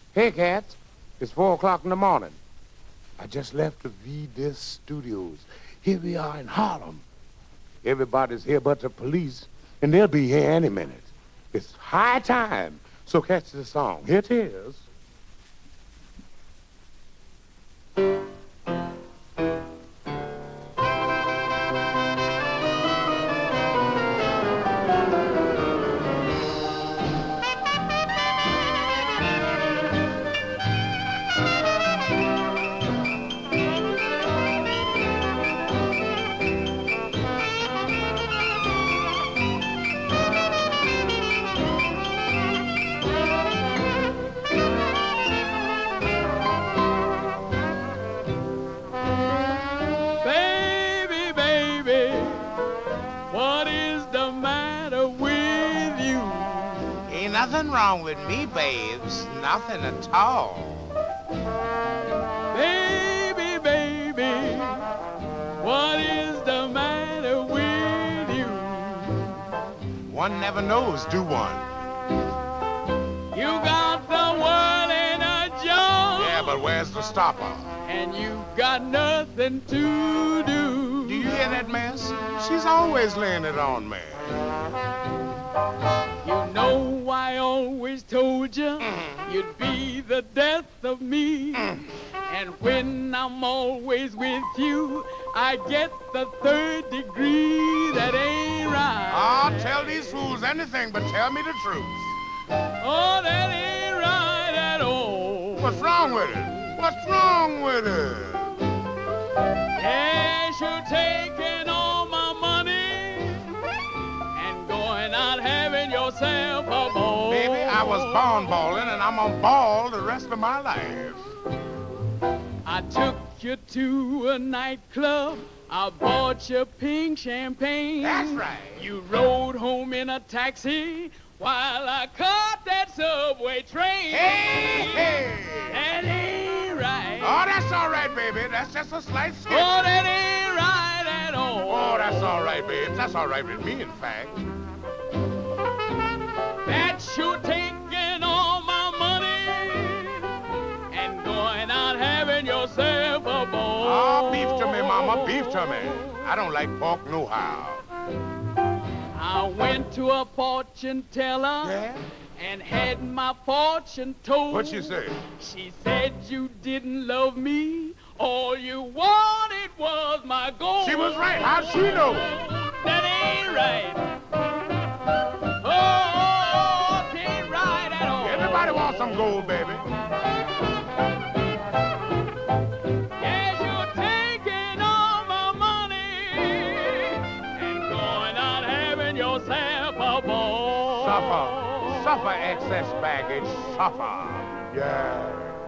Hey, cats. It's 4 o'clock in the morning. I just left the V-Disc Studios. Here we are in Harlem. Everybody's here but the police, and they'll be here any minute. It's high time. So catch the song. Here it is. Nothing wrong with me, babes. Nothing at all. Baby, what is the matter with you? One never knows, do one? You got the world in a jar. Yeah, but where's the stopper? And you got nothing to do. Do you hear that mess? She's always laying it on me. You know I always told you you'd be the death of me. And when I'm always with you, I get the third degree. That ain't right. I'll tell these fools anything but tell me the truth. Oh, that ain't right at all. What's wrong with it? What's wrong with it? Yes, you're taking all my money and going out having yourself a ball. Baby, I was born balling, and I'm gonna ball the rest of my life. I took you to a nightclub. I bought you pink champagne. That's right. You rode home in a taxi while I caught that subway train. Hey! That ain't right. Oh, that's all right, baby. That's just a slight skip. Oh, that ain't right at all. Oh, that's all right, babe. That's all right with me, in fact. That's you taking all my money and going out having yourself a ball. Oh, beef to me, mama, beef to me. I don't like pork nohow. I went to a fortune teller. Yeah? And had my fortune told. What'd she say? She said you didn't love me. All you wanted was my gold. She was right. How'd she know? That ain't right. Oh, it ain't right at all. Everybody wants some gold, baby. Yes, you're taking all my money and going out having yourself a ball. Suffer. Suffer excess baggage. Suffer. Yeah.